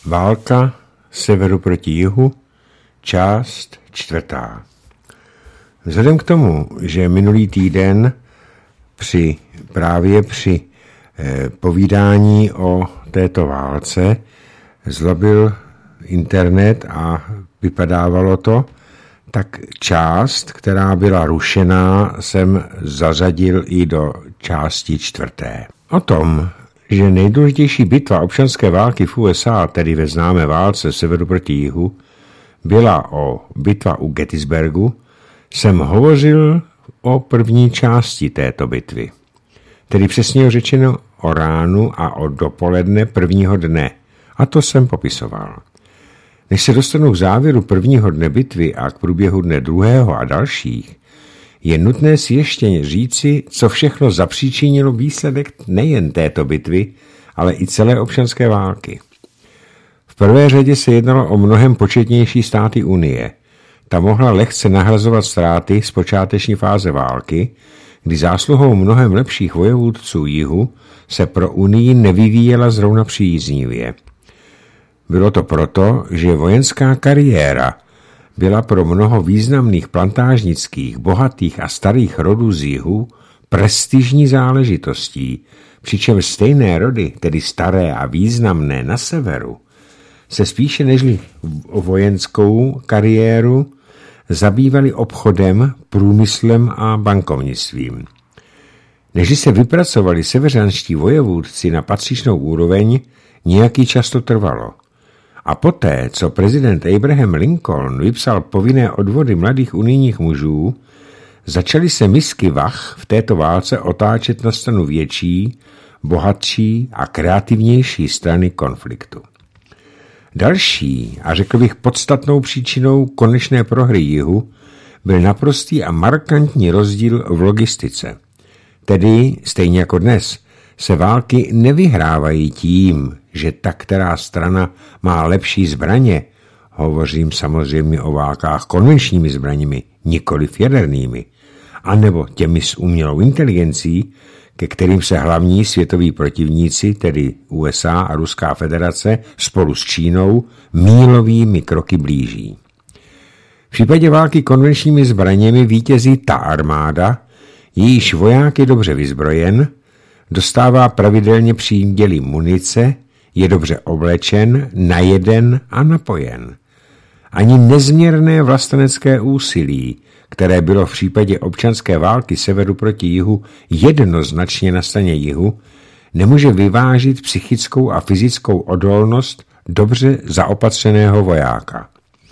Válka severu proti jihu, část 4. Vzhledem k tomu, že minulý týden právě při povídání o této válce zlobil internet a vypadávalo to, tak část, která byla rušená, jsem zařadil i do části 4. O tom, že nejdůležitější bitva občanské války v USA, tedy ve známé válce severu proti jihu, byla bitva u Gettysburgu, jsem hovořil o první části této bitvy. Tedy přesně řečeno o ránu a o dopoledne prvního dne. A to jsem popisoval. Než se dostanu k závěru prvního dne bitvy a k průběhu dne druhého a dalších, je nutné si ještě říci, co všechno zapříčinilo výsledek nejen této bitvy, ale i celé občanské války. V prvé řadě se jednalo o mnohem početnější státy Unie. Ta mohla lehce nahrazovat ztráty z počáteční fáze války, kdy zásluhou mnohem lepších vojevůdců jihu se pro Unii nevyvíjela zrovna příznivě. Bylo to proto, že vojenská kariéra byla pro mnoho významných plantážnických, bohatých a starých rodů z jihu prestižní záležitostí, přičemž stejné rody, tedy staré a významné na severu, se spíše nežli o vojenskou kariéru zabývali obchodem, průmyslem a bankovnictvím. Nežli se vypracovali severanští vojevůdci na patřičnou úroveň, nějaký čas to trvalo. A poté, co prezident Abraham Lincoln vypsal povinné odvody mladých unijních mužů, začaly se misky vah v této válce otáčet na stranu větší, bohatší a kreativnější strany konfliktu. Další a řekl bych podstatnou příčinou konečné prohry jihu byl naprostý a markantní rozdíl v logistice. Tedy, stejně jako dnes, se války nevyhrávají tím, že ta která strana má lepší zbraně, hovořím samozřejmě o válkách konvenčními zbraněmi, nikoliv jadernými, anebo těmi s umělou inteligencí, ke kterým se hlavní světoví protivníci, tedy USA a Ruská federace, spolu s Čínou, mílovými kroky blíží. V případě války konvenčními zbraněmi vítězí ta armáda, jejíž voják je dobře vyzbrojen, dostává pravidelně příděly munice, je dobře oblečen, najeden a napojen. Ani nezměrné vlastenecké úsilí, které bylo v případě občanské války severu proti jihu jednoznačně na straně jihu, nemůže vyvážit psychickou a fyzickou odolnost dobře zaopatřeného vojáka.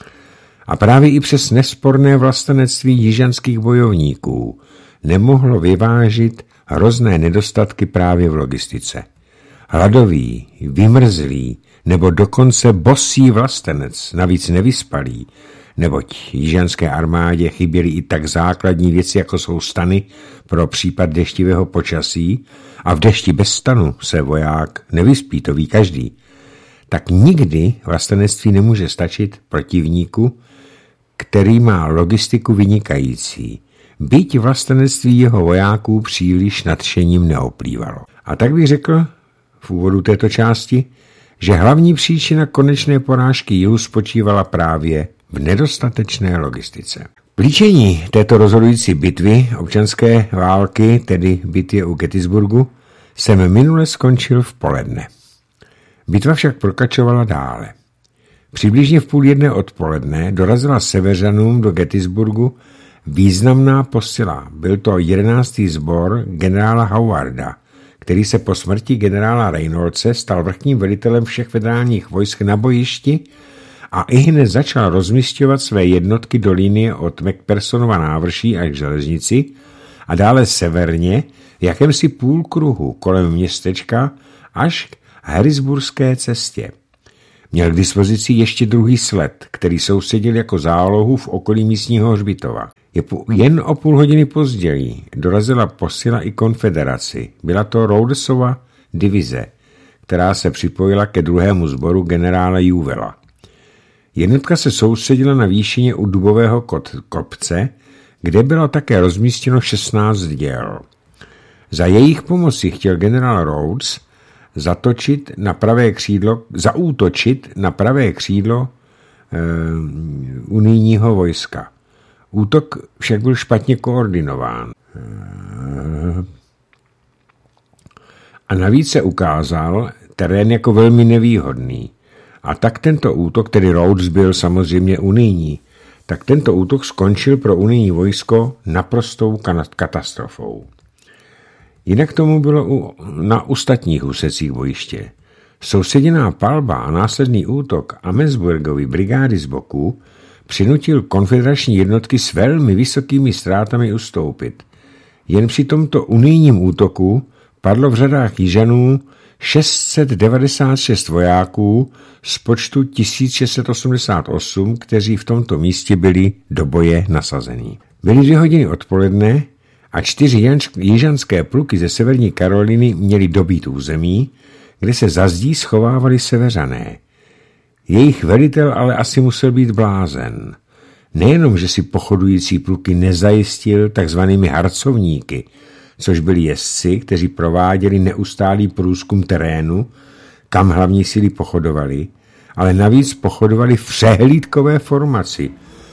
A právě i přes nesporné vlastenectví jižanských bojovníků nemohlo vyvážit hrozné nedostatky právě v logistice. Hladový, vymrzlý nebo dokonce bosý vlastenec, navíc nevyspalý, neboť jižanské armádě chyběly i tak základní věci, jako jsou stany pro případ deštivého počasí, a v dešti bez stanu se voják nevyspí, to ví každý, tak nikdy vlastenectví nemůže stačit protivníku, který má logistiku vynikající. Byť vlastenectví jeho vojáků příliš nadšením neoplývalo. A tak bych řekl v úvodu této části, že hlavní příčina konečné porážky jihu spočívala právě v nedostatečné logistice. Plíčení této rozhodující bitvy občanské války, tedy bitvě u Gettysburgu, jsem minule skončil v poledne. Bitva však pokračovala dále. Přibližně v 12:30 odpoledne dorazila severanům do Gettysburgu významná posila. Byl to 11. sbor generála Howarda, který se po smrti generála Reynoldse stal vrchním velitelem všech federálních vojsk na bojišti a ihned začal rozmisťovat své jednotky do linie od McPhersonova návrší až k železnici a dále severně v jakémsi půlkruhu kolem městečka až k Harrisburské cestě. Měl k dispozici ještě druhý sled, který soustředil jako zálohu v okolí místního hřbitova. Jen o půl hodiny později dorazila posila i konfederaci. Byla to Rhodesova divize, která se připojila ke druhému sboru generála Ewella. Jednotka se soustředila na výšině u Dubového kopce, kde bylo také rozmístěno 16 děl. Za jejich pomoci chtěl generál Rhodes zaútočit na pravé křídlo unijního vojska. Útok však byl špatně koordinován. A navíc se ukázal terén jako velmi nevýhodný. A tak tento útok, tedy Rhodes byl samozřejmě unijní, tak tento útok skončil pro unijní vojsko naprostou katastrofou. Jinak tomu bylo na ostatních úsecích bojiště. Soustředěná palba a následný útok Amesburgovy brigády z boku přinutil konfederační jednotky s velmi vysokými ztrátami ustoupit. Jen při tomto unijním útoku padlo v řadách Jižanů 696 vojáků z počtu 1688, kteří v tomto místě byli do boje nasazení. Byly 2 hodiny odpoledne a 4 jižanské pluky ze severní Karoliny měly dobít území, kde se za zdí schovávali Severané. Jejich velitel ale asi musel být blázen. Nejenom, že si pochodující pluky nezajistil takzvanými harcovníky, což byli jezdci, kteří prováděli neustálý průzkum terénu, kam hlavní síly pochodovali, ale navíc pochodovali v přehlídkové formaci,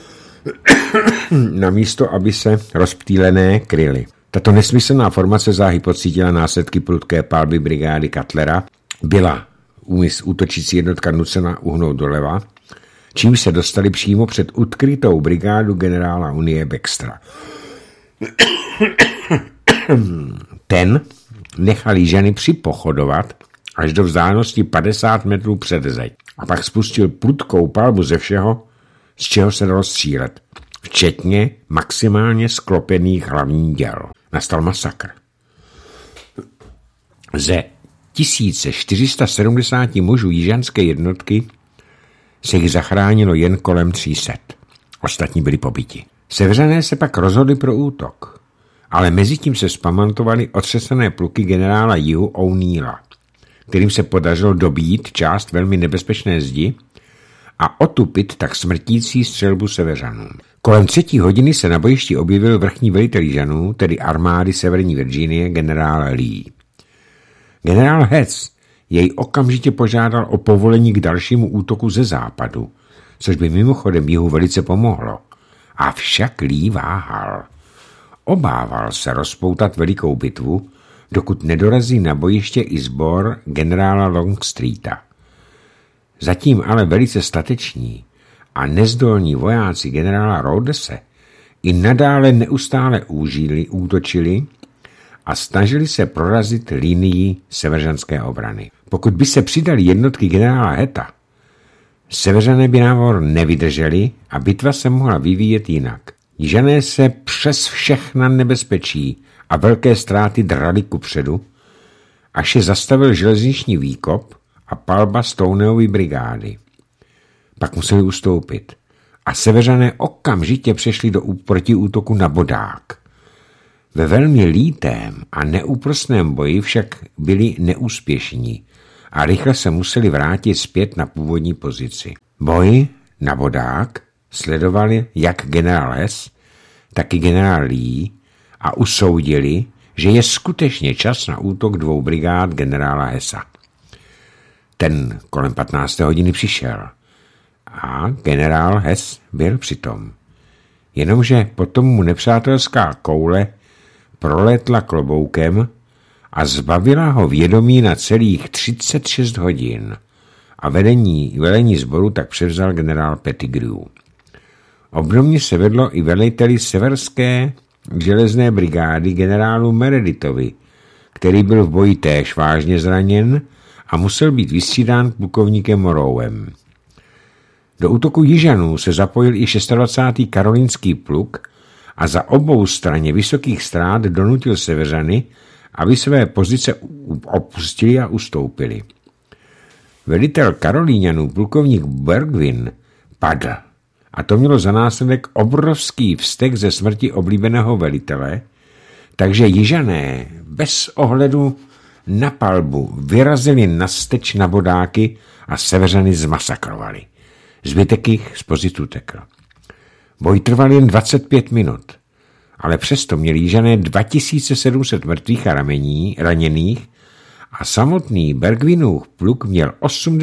namísto, aby se rozptýlené kryly. Tato nesmyslná formace záhy pocítila následky prudké palby brigády Cutlera, byla útočící jednotka nucena uhnout doleva, čím se dostali přímo před odkrytou brigádu generála Unie Baxtera. Ten nechal Jižany připochodovat až do vzdálenosti 50 metrů před zeď a pak spustil prudkou palbu ze všeho, z čeho se dalo střílet, včetně maximálně sklopených hlavních děl. Nastal masakr. Ze 1470 mužů jižanské jednotky se jich zachránilo jen kolem 300. Ostatní byli pobiti. Severané se pak rozhodli pro útok, ale mezitím se vzpamatovali otřesené pluky generála jihu O'Neilla, kterým se podařilo dobít část velmi nebezpečné zdi a otupit tak smrtící střelbu Severanů. Kolem 3. hodiny se na bojišti objevil vrchní velitel Jižanů, tedy armády Severní Virginie, generál Lee. Generál Hess jej okamžitě požádal o povolení k dalšímu útoku ze západu, což by mimochodem jihu velice pomohlo. Avšak Lee váhal. Obával se rozpoutat velikou bitvu, dokud nedorazí na bojiště i sbor generála Longstreeta. Zatím ale velice stateční a nezdolní vojáci generála Rhodese i nadále neustále útočili a snažili se prorazit linii severanské obrany. Pokud by se přidali jednotky generála Heta, Severané by návor nevydrželi a bitva se mohla vyvíjet jinak. Jižané se přes všechna nebezpečí a velké ztráty drali kupředu, až je zastavil železniční výkop a palba Stoneovy brigády. Pak museli ustoupit a Severané okamžitě přešli do protiútoku na bodák. Ve velmi lítém a neúprosném boji však byli neúspěšní a rychle se museli vrátit zpět na původní pozici. Boj na bodák sledovali jak generál Hess, tak i generál Lee a usoudili, že je skutečně čas na útok 2 brigád generála Hessa. Ten kolem 15. hodiny přišel a generál Hess byl přitom. Jenomže potom mu nepřátelská koule prolétla kloboukem a zbavila ho vědomí na celých 36 hodin a velení sboru tak převzal generál Pettigrew. Obdobně se vedlo i veliteli severské železné brigády generálu Meredithovi, který byl v boji též vážně zraněn a musel být vystřídán plukovníkem Morrowem. Do útoku Jižanů se zapojil i 26. karolínský pluk a za obou straně vysokých ztrát donutil Severany, aby své pozice opustili a ustoupili. Velitel Karolíňanů plukovník Burgwin padl a to mělo za následek obrovský vztek ze smrti oblíbeného velitele, takže Jižané bez ohledu na palbu vyrazili nasteč na bodáky a Severany zmasakrovali. Zbytek jich z pozic utekl. Boj trval jen 25 minut, ale přesto měli Jižané 2700 mrtvých a raněných a samotný Burgwinův pluk měl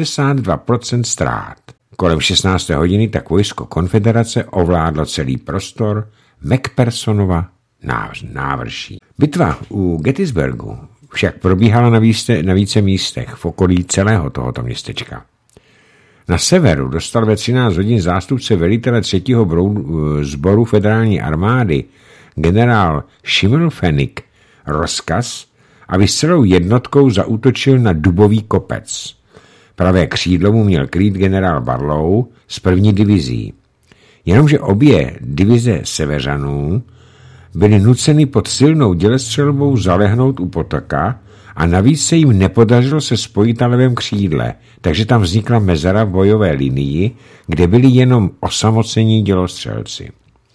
82% ztrát. Kolem 16. hodiny tak vojsko konfederace ovládlo celý prostor McPhersonova návrší. Bitva u Gettysburgu však probíhala na více místech v okolí celého tohoto městečka. Na severu dostal ve 13 hodin zástupce velitele 3. sboru federální armády generál Schimmelpfennig rozkaz, aby s celou jednotkou zaútočil na Dubový kopec. Pravé křídlo mu měl krýt generál Barlow z 1. divizí. Jenomže obě divize severanů byly nuceny pod silnou dělostřelbou zalehnout u potoka a navíc se jim nepodařilo se spojit na levém křídle, takže tam vznikla mezera v bojové linii, kde byli jenom osamocení dělostřelci.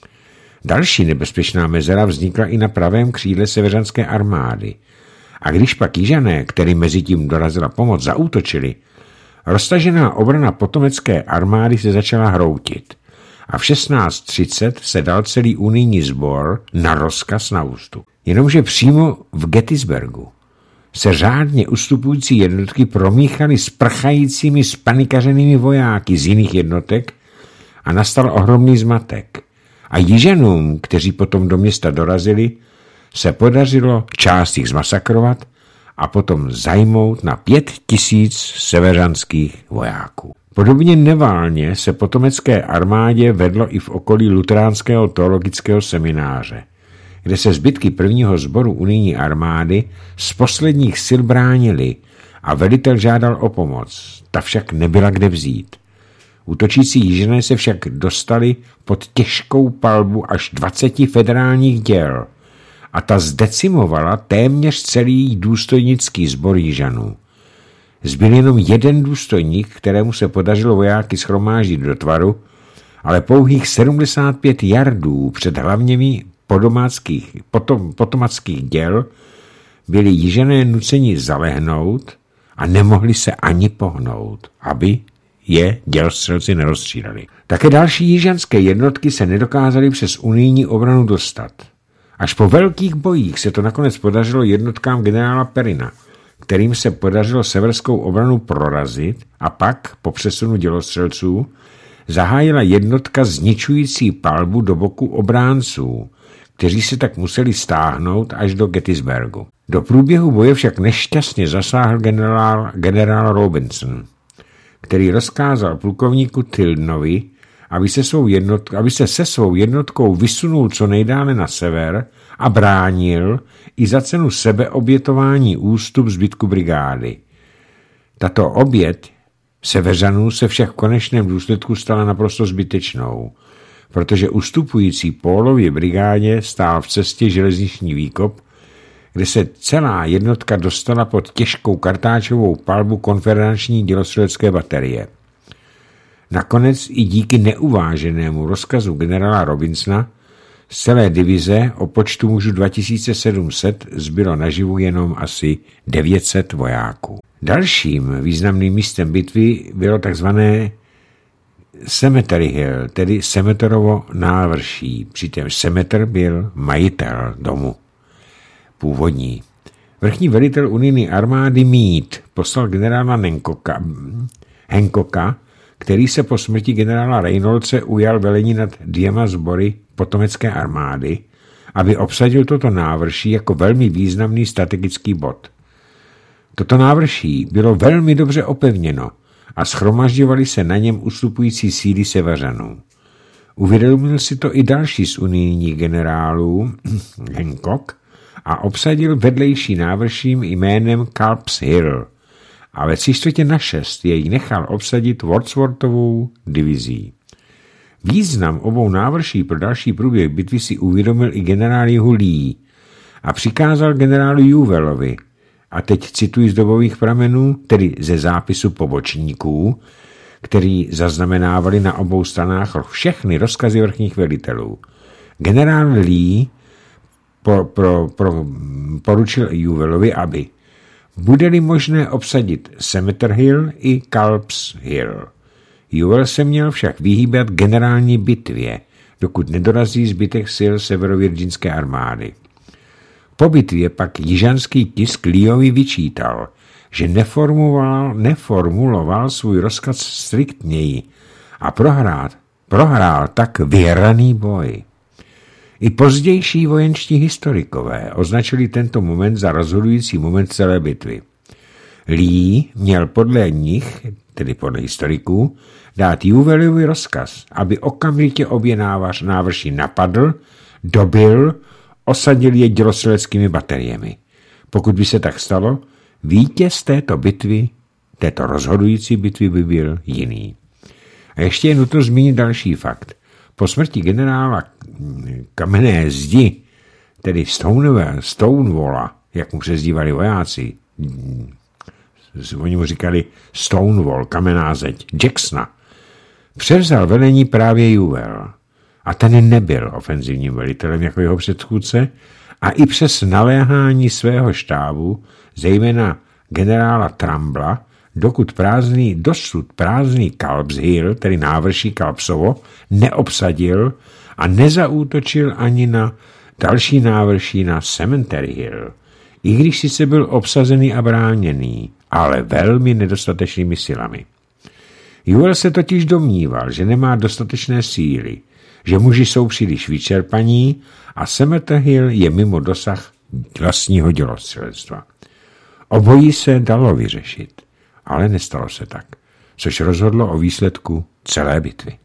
Další nebezpečná mezera vznikla i na pravém křídle severanské armády. A když pak Jižané, kterým mezi tím dorazila pomoc, zaútočili, roztažená obrana potomecké armády se začala hroutit a v 16:30 se dal celý unijní sbor na rozkaz na ústup. Jenomže přímo v Gettysburgu se řádně ustupující jednotky promíchaly s prchajícími spanikařenými vojáky z jiných jednotek a nastal ohromný zmatek. A Jižanům, kteří potom do města dorazili, se podařilo část jich zmasakrovat a potom zajmout na 5000 severanských vojáků. Podobně neválně se potomecké armádě vedlo i v okolí luteránského teologického semináře, kde se zbytky 1. sboru unijní armády z posledních sil bránili a velitel žádal o pomoc, ta však nebyla kde vzít. Útočící Jižané se však dostali pod těžkou palbu až 20 federálních děl a ta zdecimovala téměř celý důstojnický sbor Jižanů. Zbyl jenom jeden důstojník, kterému se podařilo vojáky shromáždit do tvaru, ale pouhých 75 jardů před hlavněmi potomackých děl byli Jižané nuceni zalehnout a nemohli se ani pohnout, aby je dělostřelci nerozstříleli. Také další jižanské jednotky se nedokázaly přes unijní obranu dostat. Až po velkých bojích se to nakonec podařilo jednotkám generála Perryna, kterým se podařilo severskou obranu prorazit a pak, po přesunu dělostřelců, zahájila jednotka zničující palbu do boku obránců, kteří se tak museli stáhnout až do Gettysburgu. Do průběhu boje však nešťastně zasáhl generál Robinson, který rozkázal plukovníku Tildenovi, aby se se svou jednotkou vysunul co nejdále na sever a bránil i za cenu sebeobětování ústup zbytku brigády. Tato oběť severanů se však v konečném důsledku stala naprosto zbytečnou, protože ustupující Paulově brigádě stál v cestě železniční výkop, kde se celá jednotka dostala pod těžkou kartáčovou palbu konfederační dělostřelecké baterie. Nakonec i díky neuváženému rozkazu generála Robinsona z celé divize o počtu mužů 2700 zbylo naživu jenom asi 900 vojáků. Dalším významným místem bitvy bylo takzvané Cemetery Hill, tedy Cemeterovo návrší, přičemž Cemeter byl majitel domu původní. Vrchní velitel unijní armády Meade poslal generála Hancocka, který se po smrti generála Reynoldse ujal velení nad 2 sbory potomecké armády, aby obsadil toto návrší jako velmi významný strategický bod. Toto návrší bylo velmi dobře opevněno a shromažďovaly se na něm ustupující síly severanů. Uvědomil si to i další z unijních generálů, Hancock, a obsadil vedlejší návrším jménem Culp's Hill a ve 5:45 jej nechal obsadit Wordsworthovou divizí. Význam obou návrší pro další průběh bitvy si uvědomil i generál Lee a přikázal generálu Juvelovi, a teď cituji z dobových pramenů, tedy ze zápisu pobočníků, který zaznamenávali na obou stranách všechny rozkazy vrchních velitelů. Generál Lee poručil Juvelovi, aby bude-li možné obsadit Cemeter Hill i Culp's Hill. Juvel se měl však vyhýbat generální bitvě, dokud nedorazí zbytek sil severovirginské armády. Po bitvě pak jižanský tisk Leeovi vyčítal, že neformuloval svůj rozkaz striktněji a prohrál tak vyhraný boj. I pozdější vojenští historikové označili tento moment za rozhodující moment celé bitvy. Lee měl podle nich, tedy podle historiků, dát Juvelovi rozkaz, aby okamžitě obě návrši napadl, dobil, osadil je dělostřeleckými bateriemi. Pokud by se tak stalo, vítěz této rozhodující bitvy by byl jiný. A ještě je nutno zmínit další fakt. Po smrti generála Kamenné zdi, tedy Stonewalla, jak mu přezdívali vojáci, oni mu říkali Stonewall, kamenná zeď, Jacksona, převzal velení právě Juvel. A ten nebyl ofenzivním velitelem jako jeho předchůdce a i přes naléhání svého štábu, zejména generála Trumbla, dosud prázdný Culp's Hill, tedy návrší Culpsovo, neobsadil a nezaútočil ani na další návrší na Cemetery Hill, i když sice byl obsazený a bráněný, ale velmi nedostatečnými silami. Juvel se totiž domníval, že nemá dostatečné síly, že muži jsou příliš vyčerpaní a Cemetery Hill je mimo dosah vlastního dělostřelectva. Obojí se dalo vyřešit, ale nestalo se tak, což rozhodlo o výsledku celé bitvy.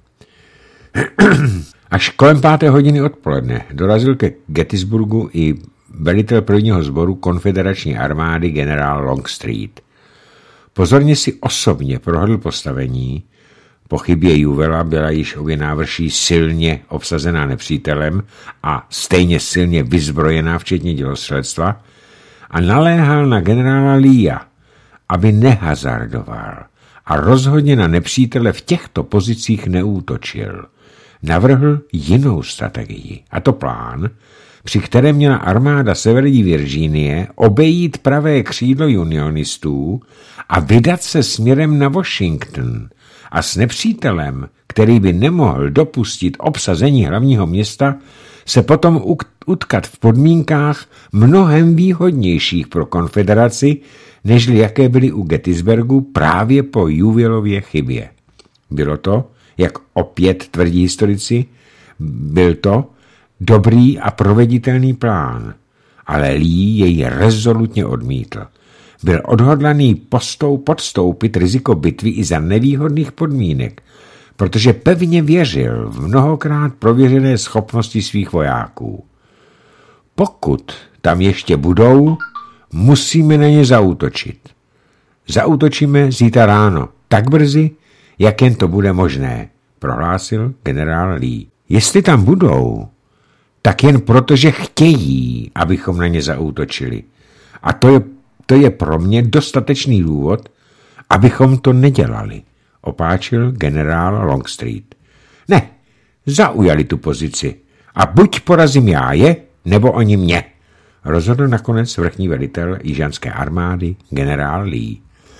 Až kolem 5. hodiny odpoledne dorazil ke Gettysburgu i velitel prvního sboru konfederační armády generál Longstreet. Pozorně si osobně prohlédl postavení. Po chybě Juvela byla již obě návrší silně obsazená nepřítelem a stejně silně vyzbrojená včetně dělostřelectva a naléhal na generála Leea, aby nehazardoval a rozhodně na nepřítele v těchto pozicích neútočil. Navrhl jinou strategii, a to plán, při kterém měla armáda Severní Virginie obejít pravé křídlo unionistů a vydat se směrem na Washington a s nepřítelem, který by nemohl dopustit obsazení hlavního města, se potom utkat v podmínkách mnohem výhodnějších pro konfederaci, nežli jaké byly u Gettysburgu právě po Juvelově chybě. Bylo to, jak opět tvrdí historici, byl to dobrý a proveditelný plán, ale Lee jej rezolutně odmítl. Byl odhodlaný podstoupit riziko bitvy i za nevýhodných podmínek, protože pevně věřil v mnohokrát prověřené schopnosti svých vojáků. Pokud tam ještě budou, musíme na ně zaútočit. Zaútočíme zítra ráno, tak brzy, jak jen to bude možné, prohlásil generál Lee. Jestli tam budou, tak jen proto, že chtějí, abychom na ně zaútočili. A to je pro mě dostatečný důvod, abychom to nedělali, opáčil generál Longstreet. Ne, zaujali tu pozici a buď porazím já je, nebo oni mě, rozhodl nakonec vrchní velitel jižanské armády generál Lee.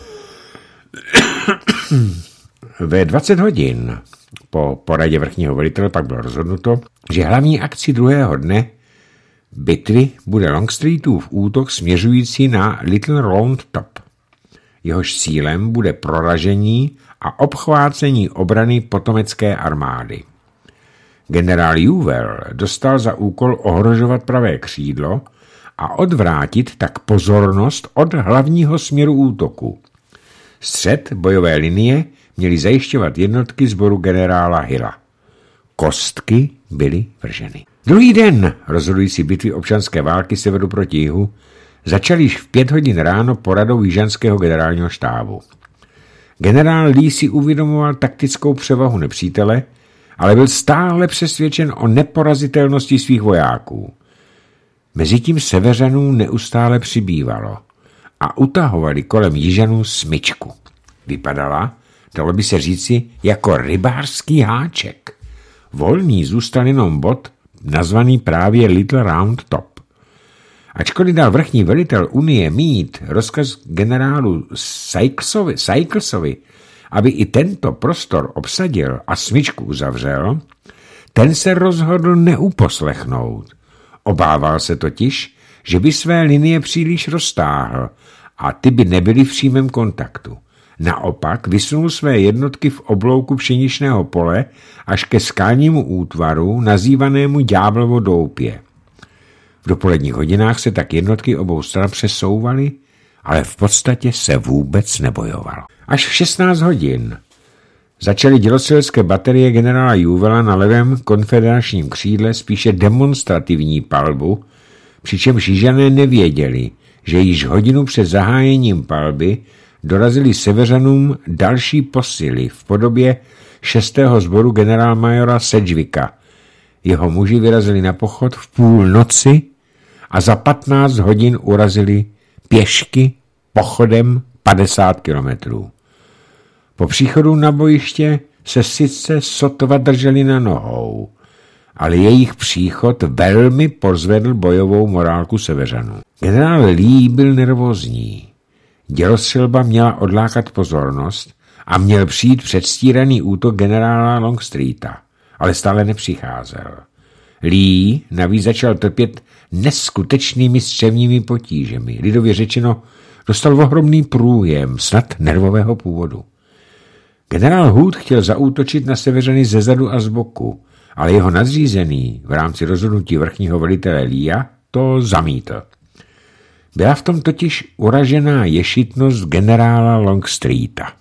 Ve 20 hodin po poradě vrchního velitele pak bylo rozhodnuto, že hlavní akcí druhého dne bitvy bude Longstreetův útok směřující na Little Round Top. Jehož cílem bude proražení a obchvácení obrany potomecké armády. Generál Juvel dostal za úkol ohrožovat pravé křídlo a odvrátit tak pozornost od hlavního směru útoku. Střed bojové linie měly zajišťovat jednotky sboru generála Hilla. Kostky byly vrženy. Druhý den rozhodující bitvy občanské války severu proti jihu začal již v 5 hodin ráno poradou jižanského generálního štábu. Generál Lee si uvědomoval taktickou převahu nepřítele, ale byl stále přesvědčen o neporazitelnosti svých vojáků. Mezitím severanů neustále přibývalo a utahovali kolem jižanů smyčku. Vypadala, dalo by se říci, jako rybářský háček. Volný zůstal jenom bod, nazvaný právě Little Round Top. Ačkoliv dal vrchní velitel Unie Meade rozkaz generálu Syclesovi, aby i tento prostor obsadil a smyčku uzavřel, ten se rozhodl neuposlechnout. Obával se totiž, že by své linie příliš roztáhl a ty by nebyly v přímém kontaktu. Naopak vysunul své jednotky v oblouku pšeničného pole až ke skalnímu útvaru nazývanému Ďáblovo doupě. V dopoledních hodinách se tak jednotky obou stran přesouvaly, ale v podstatě se vůbec nebojovalo. Až v 16 hodin začaly dělostřelecké baterie generála Ewella na levém konfederačním křídle spíše demonstrativní palbu, přičemž Jižané nevěděli, že již hodinu před zahájením palby dorazili Severanům další posily v podobě 6. sboru generálmajora Sedgwicka. Jeho muži vyrazili na pochod v půl noci a za 15 hodin urazili pěšky pochodem 50 kilometrů. Po příchodu na bojiště se sice sotva drželi na nohou, ale jejich příchod velmi pozvedl bojovou morálku Severanů. Generál Lee byl nervózní. Dělostřelba měla odlákat pozornost a měl přijít předstíraný útok generála Longstreeta, ale stále nepřicházel. Lee navíc začal trpět neskutečnými střevními potížemi. Lidově řečeno, dostal ohromný průjem, snad nervového původu. Generál Hood chtěl zaútočit na Severany zezadu a z boku, ale jeho nadřízený v rámci rozhodnutí vrchního velitele Leea to zamítl. Byla v tom totiž uražená ješitnost generála Longstreeta.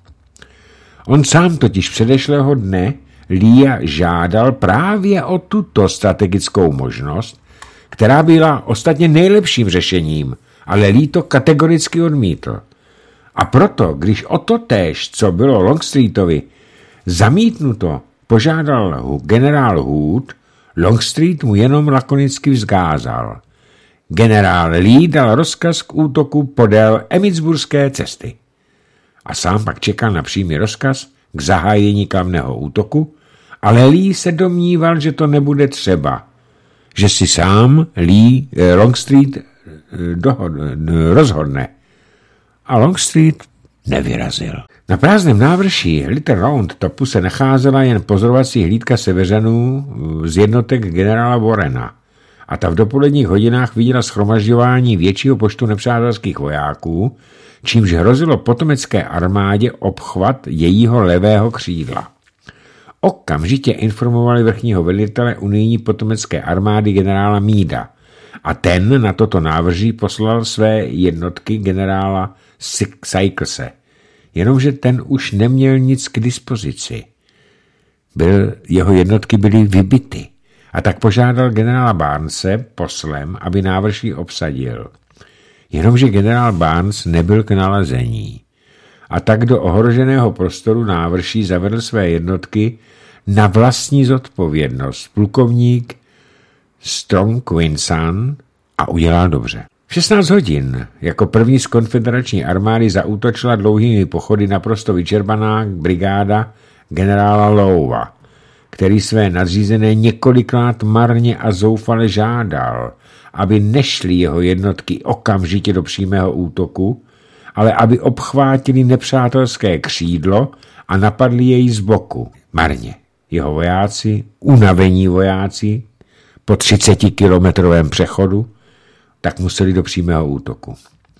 On sám totiž předešlého dne Leea žádal právě o tuto strategickou možnost, která byla ostatně nejlepším řešením, ale Lee to kategoricky odmítl. A proto, když o to též, co bylo Longstreetovi zamítnuto, požádal generál Hood, Longstreet mu jenom lakonicky vzkázal. Generál Lee dal rozkaz k útoku podél Emmitsburské cesty. A sám pak čekal na přímý rozkaz k zahájení klamného útoku, ale Lee se domníval, že to nebude třeba, že si sám Longstreet rozhodne. A Longstreet nevyrazil. Na prázdném návrší Little Round Topu se nacházela jen pozorovací hlídka Severanů z jednotek generála Warrena a ta v dopoledních hodinách viděla shromažďování většího počtu nepřátelských vojáků, čímž hrozilo potomecké armádě obchvat jejího levého křídla. Okamžitě informovali vrchního velitele unijní potomecké armády generála Meada a ten na toto návrží poslal své jednotky generála Sykese, jenomže ten už neměl nic k dispozici. Jeho jednotky byly vybity a tak požádal generála Barnese poslem, aby návrší obsadil. Jenomže generál Barnes nebyl k nalezení a tak do ohroženého prostoru návrší zavedl své jednotky na vlastní zodpovědnost plukovník Strong Winson a udělal dobře. V 16 hodin jako první z konfederační armády zaútočila dlouhými pochody naprosto vyčerpaná brigáda generála Lowa, který své nadřízené několikrát marně a zoufale žádal, aby nešly jeho jednotky okamžitě do přímého útoku, ale aby obchvátili nepřátelské křídlo a napadli jej z boku. Marně. Jeho vojáci, unavení vojáci, po 30-kilometrovém přechodu, tak museli do přímého útoku.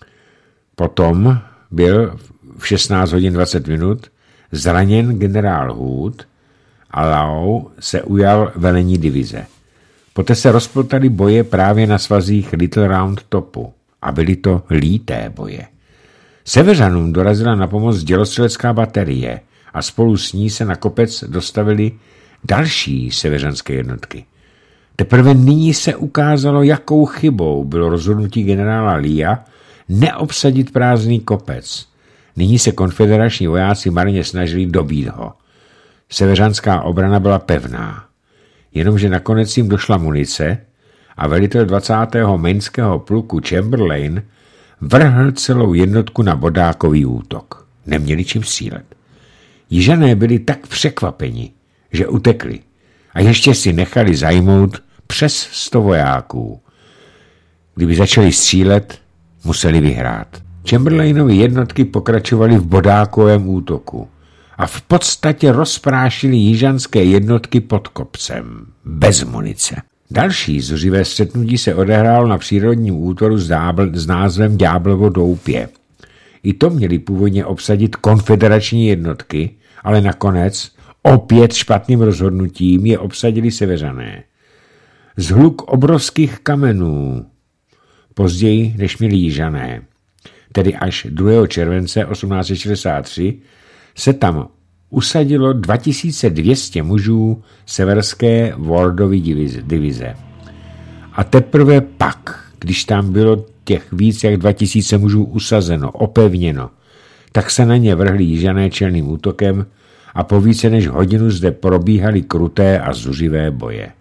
Potom byl v 16 hodin 20 minut zraněn generál Hood a Lau se ujal velení divize. Poté se rozpoutaly boje právě na svazích Little Round Topu a byly to líté boje. Severanům dorazila na pomoc dělostřelecká baterie a spolu s ní se na kopec dostavily další severanské jednotky. Teprve nyní se ukázalo, jakou chybou bylo rozhodnutí generála Leea neobsadit prázdný kopec. Nyní se konfederační vojáci marně snažili dobít ho. Severanská obrana byla pevná. Jenomže nakonec jim došla munice a velitel 20. Mainského pluku Chamberlain vrhl celou jednotku na bodákový útok. Neměli čím střílet. Jižané byli tak překvapeni, že utekli a ještě si nechali zajmout přes 100 vojáků. Kdyby začali střílet, museli vyhrát. Chamberlainovi jednotky pokračovaly v bodákovém útoku a v podstatě rozprášili jižanské jednotky pod kopcem, bez munice. Další zuřivé střetnutí se odehrálo na přírodním útvaru s názvem Ďáblovo doupě. I to měly původně obsadit konfederační jednotky, ale nakonec opět špatným rozhodnutím je obsadili Seveřané. Zhluk obrovských kamenů, později než měli Jižané, tedy až 2. července 1863, se tam usadilo 2200 mužů severské Wardovy divize. A teprve pak, když tam bylo těch víc jak 2000 mužů usazeno, opevněno, tak se na ně vrhli Jižané čelným útokem a po více než hodinu zde probíhaly kruté a zuřivé boje.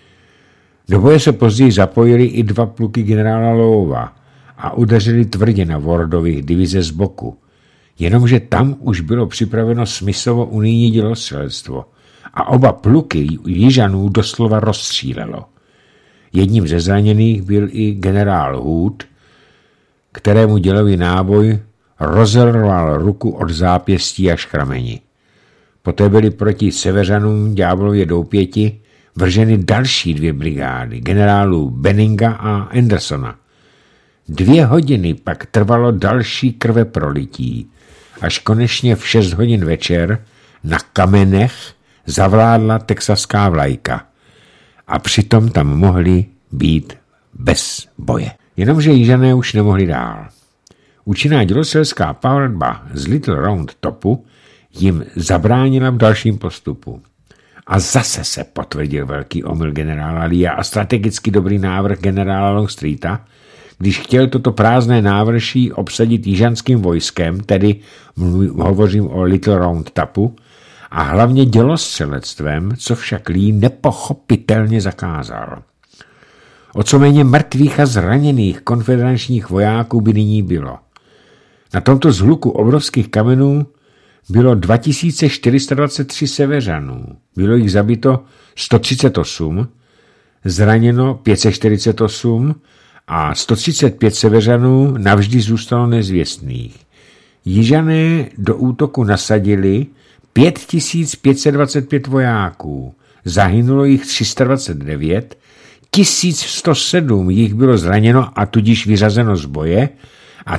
Do boje se později zapojili i 2 pluky generála Lowova a udeřili tvrdě na Wardových divize z boku. Jenomže tam už bylo připraveno Smithovo unijní dělostřelectvo a oba pluky Jižanů doslova rozstřílelo. Jedním ze zraněných byl i generál Hood, kterému dělový náboj rozerval ruku od zápěstí až k rameni. Poté byly proti Seveřanům Ďáblově doupěti vrženy další 2 brigády, generálů Benninga a Andersona. 2 hodiny pak trvalo další krveprolití, až konečně v 6 hodin večer na kamenech zavládla texaská vlajka a přitom tam mohli být bez boje. Jenomže Jižané už nemohli dál. Účinná dělostřelecká palba z Little Round Topu jim zabránila v dalším postupu. A zase se potvrdil velký omyl generála Leea a strategicky dobrý návrh generála Longstreeta, když chtěl toto prázdné návrší obsadit jižanským vojskem, tedy hovořím o Little Round Topu, a hlavně dělostřelectvem, co však Lee nepochopitelně zakázal. O co méně mrtvých a zraněných konfederačních vojáků by nyní bylo. Na tomto zhluku obrovských kamenů bylo 2423 Seveřanů, bylo jich zabito 138, zraněno 548 a 135 Seveřanů navždy zůstalo nezvěstných. Jižané do útoku nasadili 5525 vojáků, zahynulo jich 329, 1107 jich bylo zraněno a tudíž vyřazeno z boje a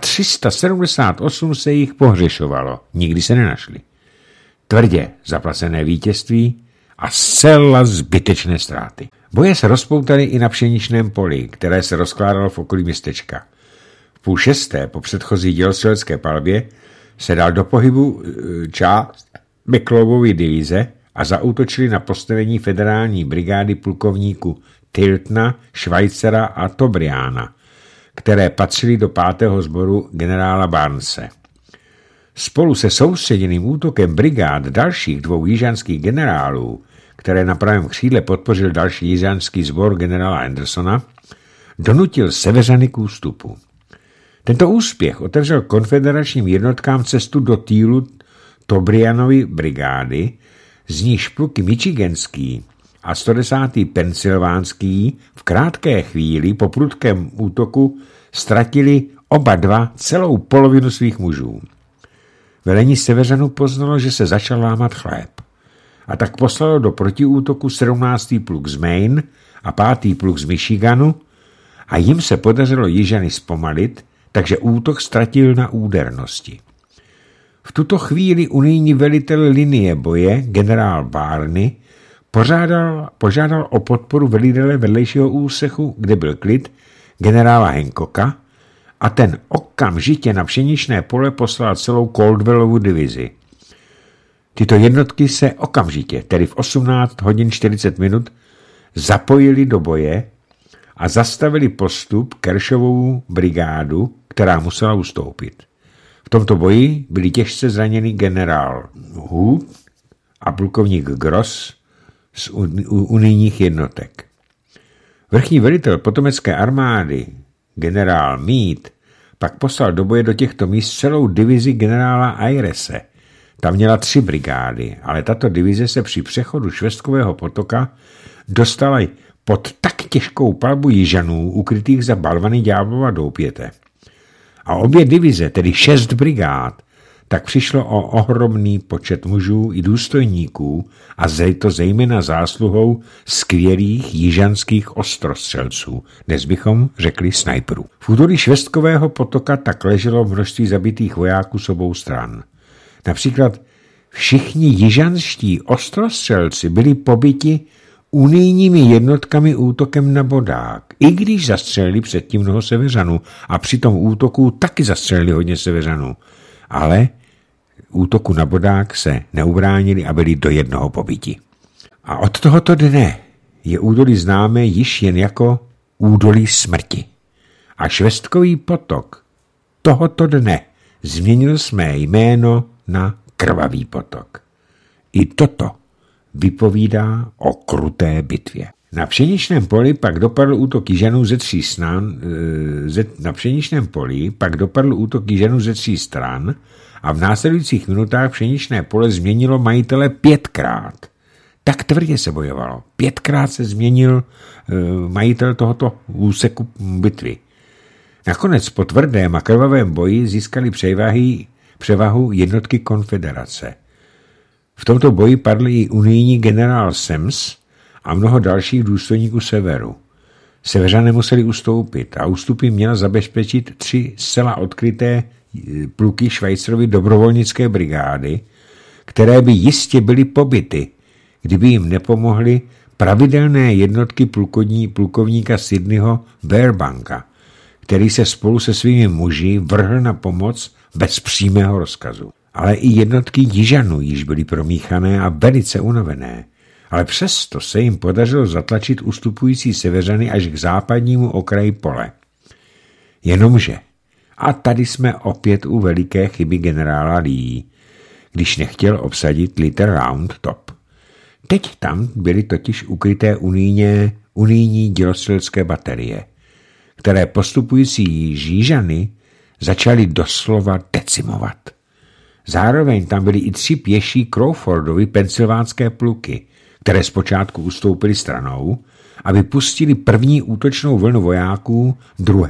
378 se jich pohřešovalo. Nikdy se nenašli. Tvrdě zaplacené vítězství a zcela zbytečné ztráty. Boje se rozpoutaly i na pšeničném poli, které se rozkládalo v okolí městečka. V 5:30 po předchozí dělostřelecké palbě se dal do pohybu část McClellovy divize a zaútočili na postavení federální brigády plukovníků Tiltona, Schweizera a Tobriana, které patřily do 5. sboru generála Barnese. Spolu se soustředěným útokem brigád dalších 2 jižanských generálů, které na pravém křídle podpořil další jižanský sbor generála Andersona, donutil Seveřany k ústupu. Tento úspěch otevřel konfederačním jednotkám cestu do týlu Tobrianovy brigády, z níž pluky Michiganský a 110. Pensylvánský v krátké chvíli po prudkém útoku ztratili oba 2 celou polovinu svých mužů. Velení Seveřanů poznalo, že se začal lámat chléb, a tak poslalo do protiútoku 17. pluk z Maine a 5. pluk z Michiganu a jim se podařilo Jižany zpomalit, takže útok ztratil na údernosti. V tuto chvíli unijní velitel linie boje, generál Barney, požádal o podporu velitele vedlejšího úseku, kde byl klid, generála Hancocka, a ten okamžitě na pšeničné pole poslal celou Caldwellovu divizi. Tyto jednotky se okamžitě, tedy v 18 hodin 40 minut, zapojili do boje a zastavili postup Kershawovu brigádu, která musela ustoupit. V tomto boji byli těžce zraněni generál Hood a plukovník Gross z unijních jednotek. Vrchní velitel potomecké armády, generál Meade, pak poslal do boje do těchto míst celou divizi generála Ayrese. Ta měla 3 brigády, ale tato divize se při přechodu Švestkového potoka dostala pod tak těžkou palbu Jižanů, ukrytých za balvany Ďáblova doupěte. A obě divize, tedy 6 brigád, tak přišlo o ohromný počet mužů i důstojníků a to zejména zásluhou skvělých jižanských ostrostřelců, dnes bychom řekli snajperů. V údolí Švestkového potoka tak leželo množství zabitých vojáků s obou stran. Například všichni jižanští ostrostřelci byli pobiti unijními jednotkami útokem na Bodák, i když zastřelili předtím mnoho Seveřanů a při tom útoku taky zastřelili hodně Seveřanů, ale útoku na Bodák se neubránili a byli do jednoho pobiti. A od tohoto dne je údolí známé již jen jako údolí smrti. A Švestkový potok tohoto dne změnil své jméno na Krvavý potok. I toto vypovídá o kruté bitvě. Na Pšeničném poli pak dopadl útok Jižanů ze tří stran a v následujících minutách Pšeničné pole změnilo majitele 5krát. Tak tvrdě se bojovalo. 5krát se změnil majitel tohoto úseku bitvy. Nakonec po tvrdém a krvavém boji získali převahu jednotky konfederace. V tomto boji padl i unijní generál Semmes a mnoho dalších důstojníků severu. Seveřané museli ustoupit a ústupy měla zabezpečit 3 zcela odkryté pluky Švajcarovy dobrovolnické brigády, které by jistě byly pobyty, kdyby jim nepomohly pravidelné jednotky plukovníka Sydneyho Fairbanka, který se spolu se svými muži vrhl na pomoc bez přímého rozkazu. Ale i jednotky Jižanů již byly promíchané a velice unavené, ale přesto se jim podařilo zatlačit ustupující Seveřany až k západnímu okraji pole. Jenomže, a tady jsme opět u veliké chyby generála Lee, když nechtěl obsadit Little Round Top. Teď tam byly totiž ukryté unijní dělostřelecké baterie, které postupující Jižany začaly doslova decimovat. Zároveň tam byly i 3 pěší Crawfordovy pensylvánské pluky, které zpočátku ustoupily stranou, aby pustili první útočnou vlnu vojáků 2.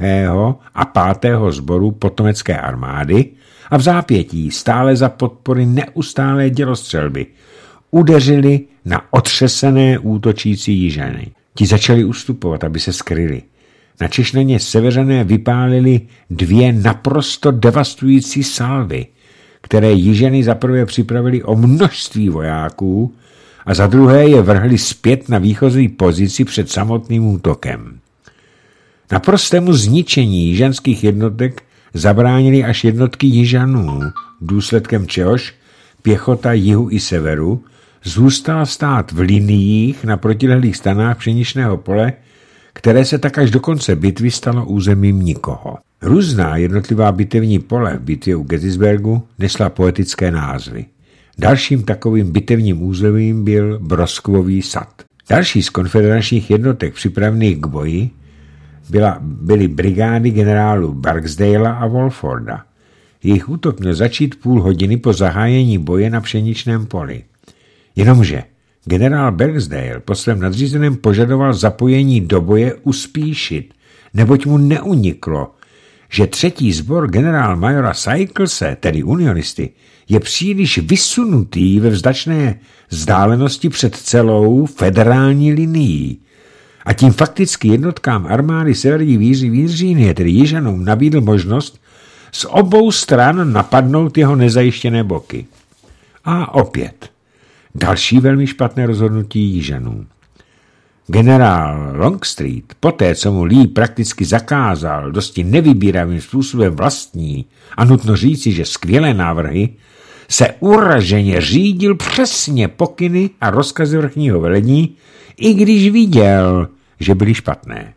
a 5. sboru potomecké armády a v zápětí stále za podpory neustálé dělostřelby udeřili na otřesené útočící Jižany. Ti začali ustupovat, aby se skryli. Načež na ně Seveřané vypálili 2 naprosto devastující salvy, které Jižany za prvé připravili o množství vojáků a za druhé je vrhli zpět na výchozí pozici před samotným útokem. Naprostému zničení jižanských jednotek zabránili až jednotky Jižanů, důsledkem čehož pěchota jihu i severu zůstala stát v liniích na protilehlých stranách Pšeničného pole, které se tak až do konce bitvy stalo územím nikoho. Různá jednotlivá bitevní pole v bitvě u Gettysburgu nesla poetické názvy. Dalším takovým bitevním územím byl Broskvový sad. Další z konfederačních jednotek připravených k boji byly brigády generálů Barksdalea a Walforda. Jejich útok měl začít půl hodiny po zahájení boje na Pšeničném poli. Jenomže generál Barksdale po svém nadřízeném požadoval zapojení do boje uspíšit, neboť mu neuniklo, že 3. sbor generál majora Cyclese, tedy unionisty, je příliš vysunutý ve vzdačné vzdálenosti před celou federální linií. A tím fakticky jednotkám armády Severní Virginie, tedy Jižanům, nabídl možnost z obou stran napadnout jeho nezajištěné boky. A opět další velmi špatné rozhodnutí Jižanů. Generál Longstreet, poté co mu Lee prakticky zakázal dosti nevybíravým způsobem vlastní a nutno říci, že skvělé návrhy, se uraženě řídil přesně pokyny a rozkazy vrchního velení, i když viděl, že byly špatné.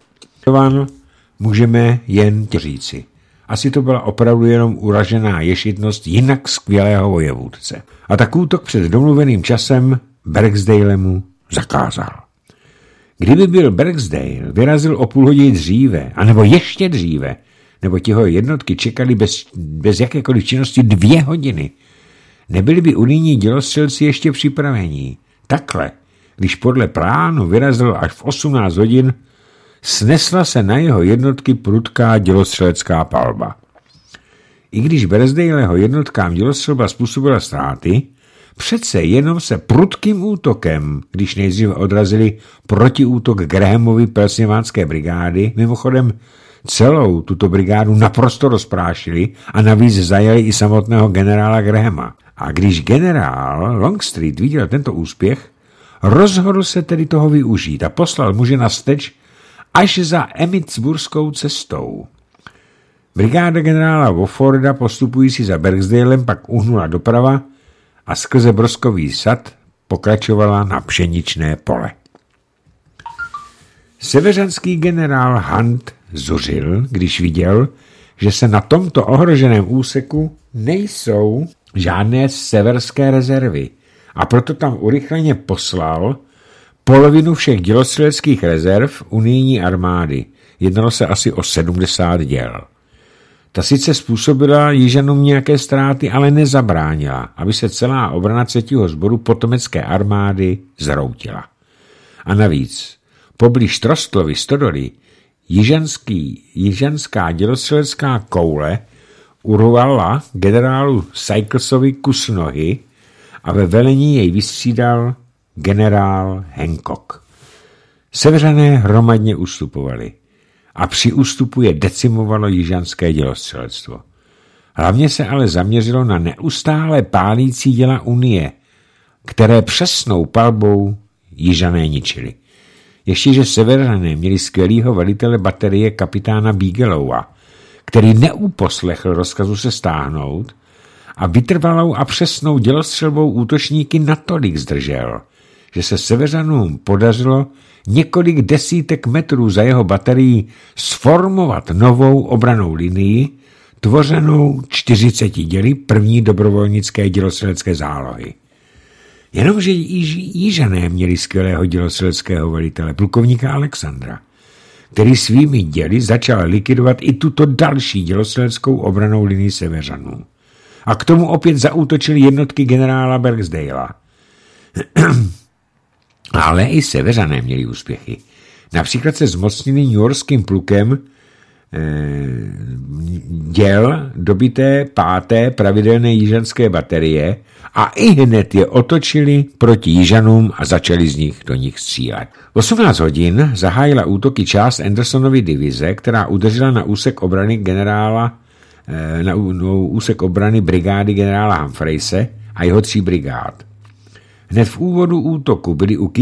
Můžeme jen říci. Asi to byla opravdu jenom uražená ješitnost jinak skvělého vojevůdce. A tak útok před domluveným časem Barksdale mu zakázal. Kdyby byl Barksdale vyrazil o půl hodiny dříve, anebo ještě dříve, nebo jeho jednotky čekali bez jakékoliv činnosti 2 hodiny, nebyli by unijní dělostřelci ještě připravení. Takhle, když podle plánu vyrazil až v 18 hodin, snesla se na jeho jednotky prudká dělostřelecká palba. I když Barksdaleho jednotkám dělostřelba způsobila ztráty, přece jenom se prudkým útokem, když nejdříve odrazili protiútok Grahamovy Pensylvánské brigády, mimochodem celou tuto brigádu naprosto rozprášili a navíc zajali i samotného generála Grahama. A když generál Longstreet viděl tento úspěch, rozhodl se tedy toho využít a poslal muže na steč až za Emmitsburskou cestou. Brigáda generála Wofforda, postupující za Barksdalem, pak uhnula doprava a skrze broskový sad pokračovala na pšeničné pole. Severanský generál Hunt zuřil, když viděl, že se na tomto ohroženém úseku nejsou žádné severské rezervy a proto tam urychleně poslal polovinu všech dělostřeleckých rezerv unijní armády. Jednalo se asi o 70 děl. Ta sice způsobila Jižanům nějaké ztráty, ale nezabránila, aby se celá obrana 3. sboru potomecké armády zhroutila. A navíc, poblíž Trostlovy stodoly, jižanská dělostřelecká koule urvala generálu Cyclesovi kus nohy a ve velení jej vystřídal generál Hancock. Severané hromadně ustupovali a při ústupu je decimovalo jižanské dělostřelectvo. Hlavně se ale zaměřilo na neustále pálící děla Unie, které přesnou palbou Jižané ničili. Ještěže Severané měli skvělýho velitele baterie kapitána Bigelowa, který neuposlechl rozkazu se stáhnout a vytrvalou a přesnou dělostřelbou útočníky natolik zdržel, že se Severanům podařilo několik desítek metrů za jeho baterií sformovat novou obranou linii, tvořenou 40 děly první dobrovolnické dělostřelecké zálohy. Jenomže Jižané měli skvělého dělostřeleckého velitele, plukovníka Alexandra, který svými děly začal likvidovat i tuto další dělostřeleckou obranou linii Severanů. A k tomu opět zaútočili jednotky generála Barksdala. Ale i Severané měli úspěchy. Například se zmocnili newyorským plukem děl dobité 5. pravidelné jižanské baterie a i hned je otočili proti Jižanům a začali do nich střílet. V 18 hodin zahájila útoky část Andersonovy divize, která udeřila na úsek obrany úsek obrany brigády generála Humphreise a jeho 3 brigád. Hned v úvodu útoku byli u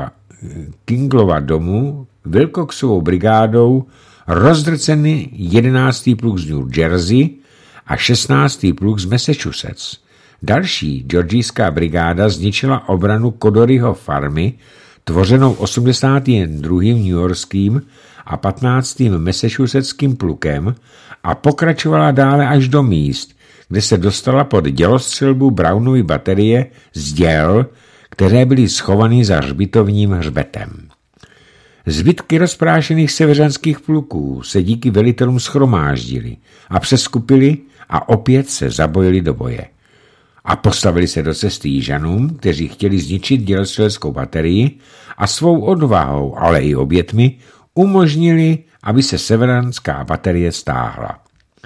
Kinglova domu Wilcoxovou brigádou rozdrceny 11. pluk z New Jersey a 16. pluk z Massachusetts. Další georgijská brigáda zničila obranu Codoryho farmy, tvořenou 82. newyorským a 15. massachusettským plukem a pokračovala dále až do míst, kde se dostala pod dělostřelbu Brownovy baterie z děl, které byly schovaný za hřbitovním hřbetem. Zbytky rozprášených severanských pluků se díky velitelům shromáždili a přeskupili a opět se zabojili do boje. A postavili se do cesty Jižanům, kteří chtěli zničit dělostřeleckou baterii a svou odvahou, ale i obětmi umožnili, aby se severanská baterie stáhla.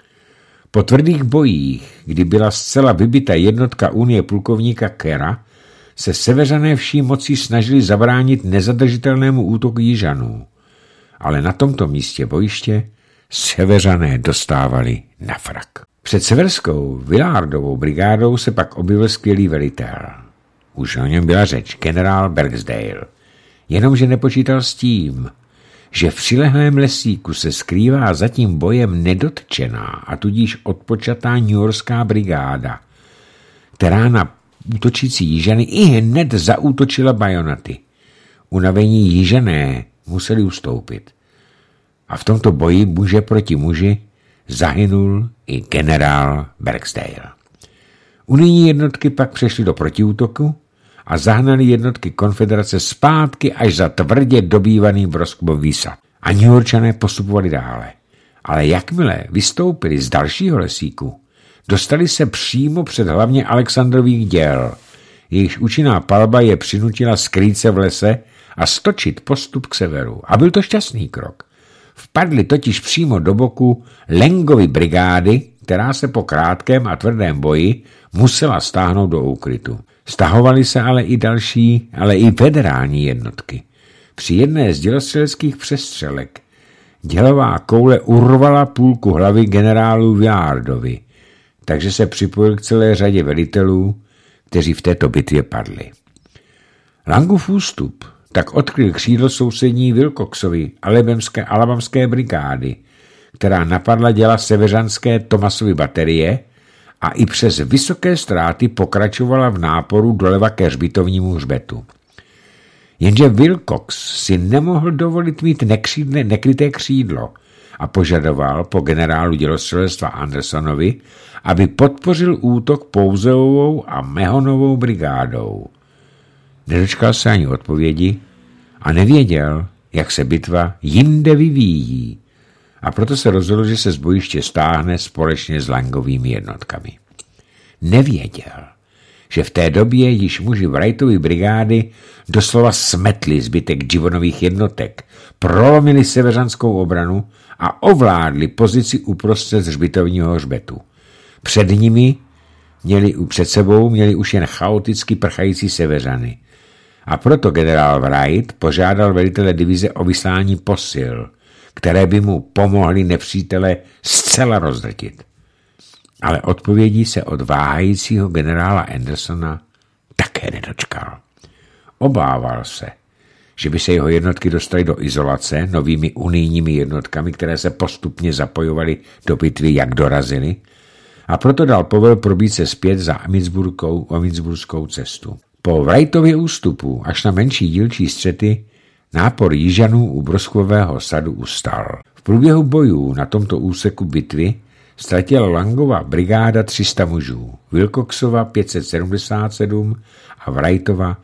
Po tvrdých bojích, kdy byla zcela vybita jednotka unie plukovníka Kera, se Severané vší mocí snažili zabránit nezadržitelnému útoku Jižanů. Ale na tomto místě bojiště Severané dostávali na frak. Před severskou Willardovou brigádou se pak objevil skvělý velitel. Už o něm byla řeč, generál Barksdale. Jenomže nepočítal s tím, že v přilehlém lesíku se skrývá za tím bojem nedotčená a tudíž odpočatá newyorská brigáda, která na útočící Jižany i hned zaútočila bajonaty. Unavení Jižané museli ustoupit. A v tomto boji muže proti muži zahynul i generál Barksdale. Unijní jednotky pak přešly do protiútoku a zahnali jednotky konfederace zpátky až za tvrdě dobývaný Broskbový sad. A Newyorčané postupovali dále. Ale jakmile vystoupili z dalšího lesíku, dostali se přímo před hlavně Alexandrových děl. Jejichž účinná palba je přinutila skrýt se v lese a stočit postup k severu. A byl to šťastný krok. Vpadli totiž přímo do boku Langovy brigády která se po krátkém a tvrdém boji musela stáhnout do úkrytu. Stahovaly se ale i federální jednotky. Při jedné z dělostřeleckých přestřelek dělová koule urvala půlku hlavy generálu Villardovi, takže se připojil k celé řadě velitelů, kteří v této bitvě padli. Langův ústup tak odkryl křídlo sousední Wilcoxovy alabamské brigády, která napadla děla severanské Thomasovy baterie a i přes vysoké ztráty pokračovala v náporu doleva ke hřbitovnímu hřbetu. Jenže Wilcox si nemohl dovolit mít nekryté křídlo a požadoval po generálu dělostřelectva Andersonovi, aby podpořil útok Pouzeovou a Mahonovou brigádou. Nedočkal se ani odpovědi a nevěděl, jak se bitva jinde vyvíjí, a proto se rozhodl, že se z bojiště stáhne společně s Langovými jednotkami. Nevěděl, že v té době již muži Wrightovy brigády doslova smetli zbytek Givonových jednotek, prolomili severanskou obranu a ovládli pozici uprostřed hřbitovního hřbetu. Před sebou měli už jen chaoticky prchající severany. A proto generál Wright požádal velitele divize o vyslání posil, které by mu pomohly nepřítele zcela rozdrtit. Ale odpovědí se od váhajícího generála Andersona také nedočkal. Obával se, že by se jeho jednotky dostaly do izolace novými unijními jednotkami, které se postupně zapojovaly do bitvy, jak dorazily, a proto dal povel probít se zpět za Amidsburskou cestu. Po Wrightově ústupu až na menší dílčí střety nápor Jižanů u Broskového sadu ustal. V průběhu bojů na tomto úseku bitvy ztratila Langova brigáda 300 mužů, Wilcoxova 577 a Wrightova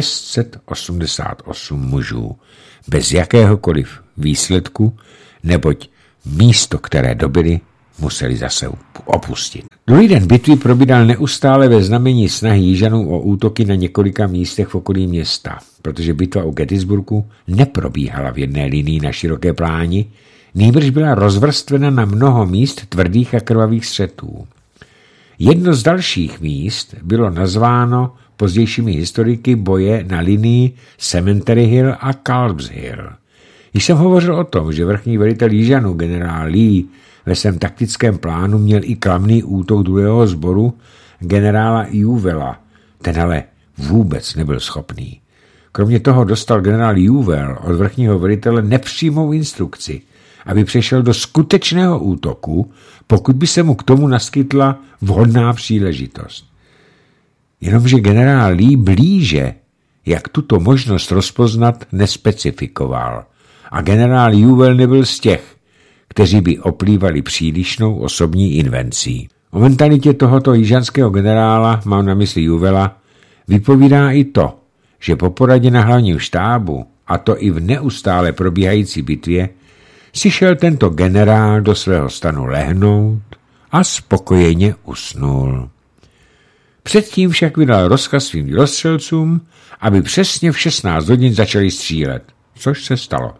688 mužů, bez jakéhokoliv výsledku, neboť místo, které dobyli, museli zase opustit. Druhý den bitvy probídal neustále ve znamení snahy Jižanů o útoky na několika místech v okolí města, protože bitva u Gettysburgu neprobíhala v jedné linii na široké pláni, nýbrž byla rozvrstvena na mnoho míst tvrdých a krvavých střetů. Jedno z dalších míst bylo nazváno pozdějšími historiky boje na linii Cemetery Hill a Calb's Hill. Již jsem hovořil o tom, že vrchní velitel Jižanů generál Lee ve svém taktickém plánu měl i klamný útok druhého sboru generála Ewella, ten ale vůbec nebyl schopný. Kromě toho dostal generál Ewell od vrchního velitele nepřímou instrukci, aby přešel do skutečného útoku, pokud by se mu k tomu naskytla vhodná příležitost. Jenomže generál Lee blíže, jak tuto možnost rozpoznat, nespecifikoval a generál Ewell nebyl z těch, kteří by oplývali přílišnou osobní invencí. O mentalitě tohoto jižanského generála, mám na mysli Ewella, vypovídá i to, že po poradě na hlavním štábu, a to i v neustále probíhající bitvě, si šel tento generál do svého stanu lehnout a spokojeně usnul. Předtím však vydal rozkaz svým dělostřelcům, aby přesně v 16 hodin začali střílet, což se stalo.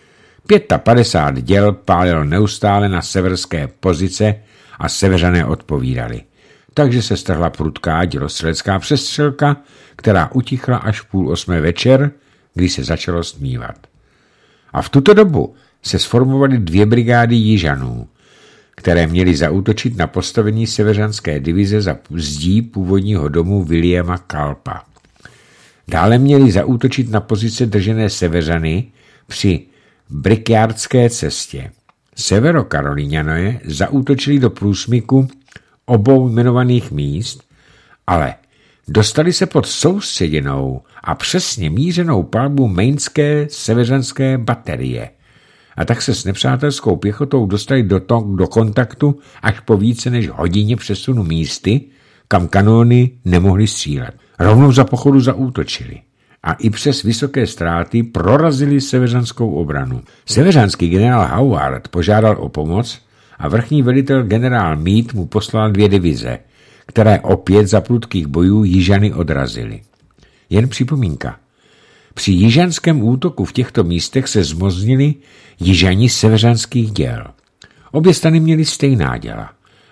55 děl pálilo neustále na severské pozice a severané odpovídali. Takže se strhla prudká dělostřelecká přestřelka, která utichla až v 7:30 večer, kdy se začalo stmívat. A v tuto dobu se sformovaly 2 brigády Jižanů, které měly zaútočit na postavení severanské divize za zdí původního domu Williama Culpa. Dále měli zaútočit na pozice držené severany při Brickyardské cestě. Severokarolíňané zaútočili do průsmyku obou jmenovaných míst, ale dostali se pod soustředěnou a přesně mířenou palbu mainské severanské baterie a tak se s nepřátelskou pěchotou dostali do kontaktu až po více než hodině přesunu místy, kam kanóny nemohly střílet. Rovnou za pochodu zaútočili a i přes vysoké ztráty prorazili severanskou obranu. Severanský generál Howard požádal o pomoc a vrchní velitel generál Meade mu poslal 2 divize, které opět za prudkých bojů Jižany odrazily. Jen připomínka. Při jižanském útoku v těchto místech se zmoznili Jižani severanských děl. Obě strany měly stejná děla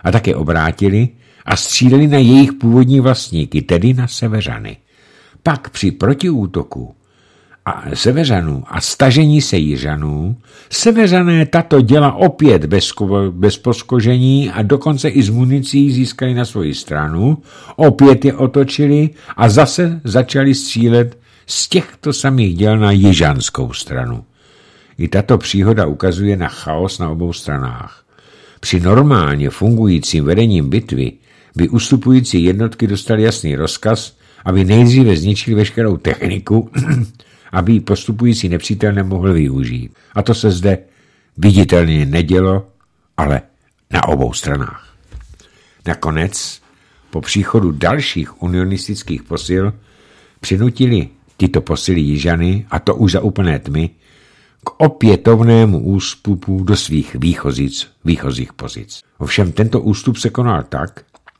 a také obrátili a stříleli na jejich původní vlastníky, tedy na Severany. Pak při protiútoku Severanů a stažení se Jiřanů, Severané tato děla opět bez poškození a dokonce i z municí získali na svoji stranu, opět je otočili a zase začali střílet z těchto samých děl na jižanskou stranu. I tato příhoda ukazuje na chaos na obou stranách. Při normálně fungujícím vedením bitvy by ustupující jednotky dostali jasný rozkaz, aby nejdříve zničili veškerou techniku, aby ji postupující nepřítel nemohl využít. A to se zde viditelně nedělo, ale na obou stranách. Nakonec, po příchodu dalších unionistických posil, přinutili tyto posily Jižany, a to už za úplné tmy, k opětovnému ústupu do svých výchozích pozic. Ovšem tento ústup se konal tak,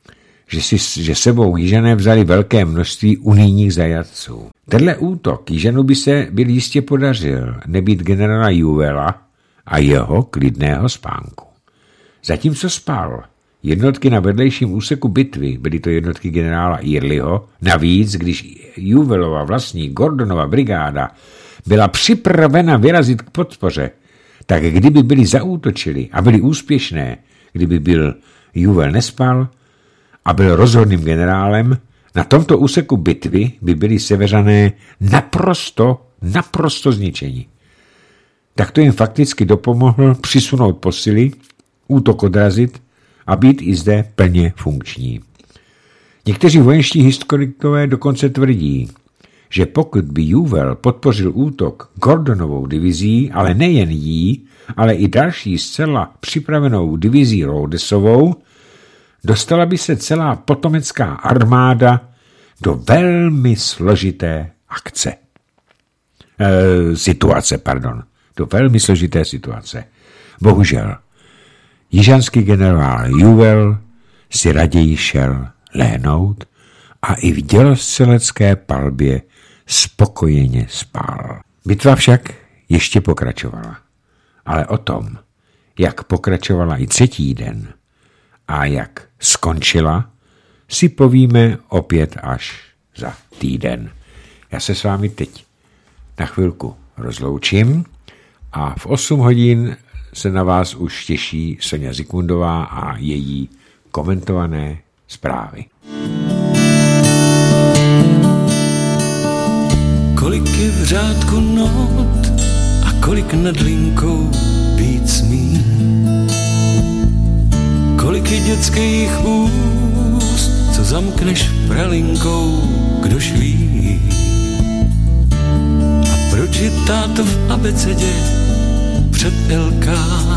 že sebou Jižané vzali velké množství unijních zajatců. Tenhle útok Jižanů by se byl jistě podařil nebýt generála Juvela a jeho klidného spánku. Zatímco spal, jednotky na vedlejším úseku bitvy, byly to jednotky generála Earlyho, navíc, když Juvelova vlastní Gordonova brigáda byla připravena vyrazit k podpoře, tak kdyby byli zaútočili a byli úspěšné, kdyby byl Juvel nespal a byl rozhodným generálem, na tomto úseku bitvy by byli Severané naprosto zničeni. Tak to jim fakticky dopomohl přisunout posily, útok odrazit a být i zde plně funkční. Někteří vojenští historikové dokonce tvrdí, že pokud by Juvel podpořil útok Gordonovou divizí, ale nejen jí, ale i další zcela připravenou divizí Rhodesovou, dostala by se celá potomecká armáda do velmi složité situace. Bohužel, jižanský generál Juvel si raději šel léhnout a i v dělostřelecké palbě spokojeně spal. Bitva však ještě pokračovala. Ale o tom, jak pokračovala i třetí den a jak skončila, si povíme opět až za týden. Já se s vámi teď na chvilku rozloučím a v 8 hodin se na vás už těší Soňa Zikmundová a její komentované zprávy. Kolik je v řádku not a kolik nad linkou být smí. Kolik je dětských úst, co zamkneš pralinkou, kdož ví. A proč je táto v abecedě před LK?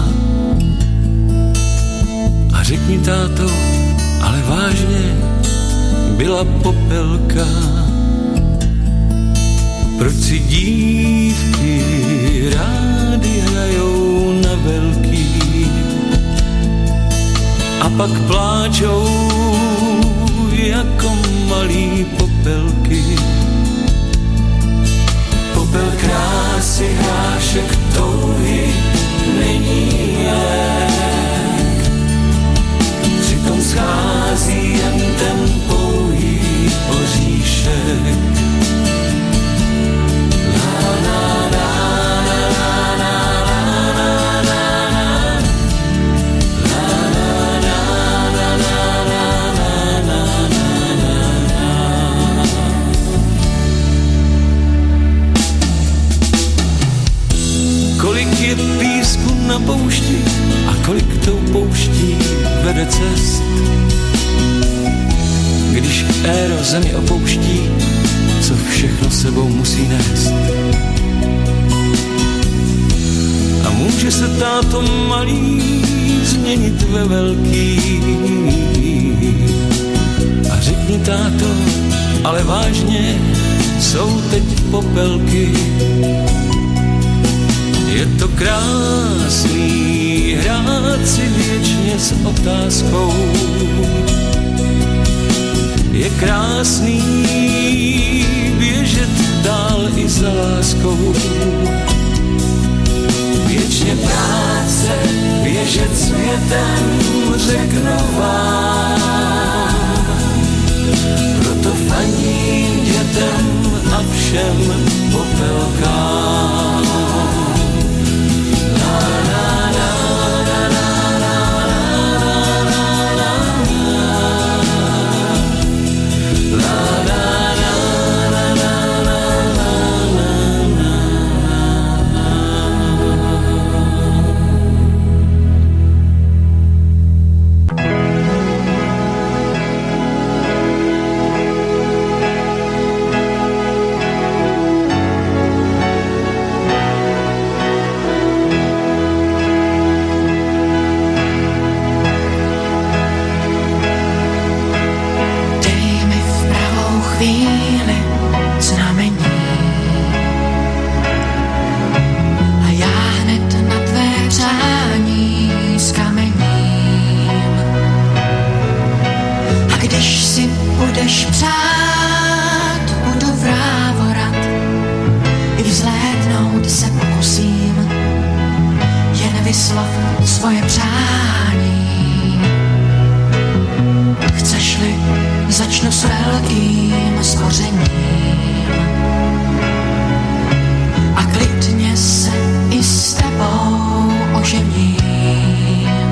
A řekni táto, ale vážně, byla popelka. Proč si dívky rády hrajou na velký a pak pláčou jako malý popelky. Popel krásy, hrášek touhy není lék, přitom schází jen ten pouhý oříšek. Kolik je písku na poušti a kolik tou pouští vede cest. Když éro zemi opouští, co všechno sebou musí nést. A může se táto malý změnit ve velký. A řekni táto, ale vážně, jsou teď popelky. Je to krásný hrát si věčně s otázkou. Je krásný běžet dál i za láskou. Věčně práce, běžet světem, řeknu vám. Proto faním dětem a všem popelkám. Svoje přání. Chceš-li, začnu s velkým stvořením. A klidně se i s tebou ožením.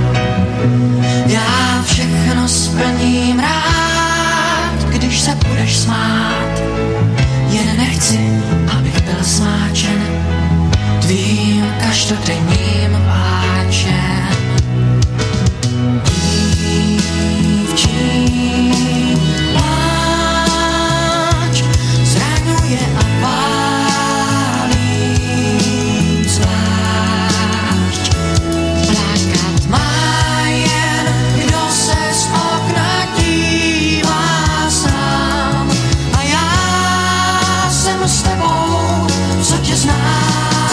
Já všechno splním rád, když se budeš smát. Jen nechci, abych byl zmáčen tvým každodenním pláčem. Dívčí pláč zraňuje a pálí zvlášť. Plakat má jen, kdo se z okna dívá sám. A já jsem s tebou, co tě znám.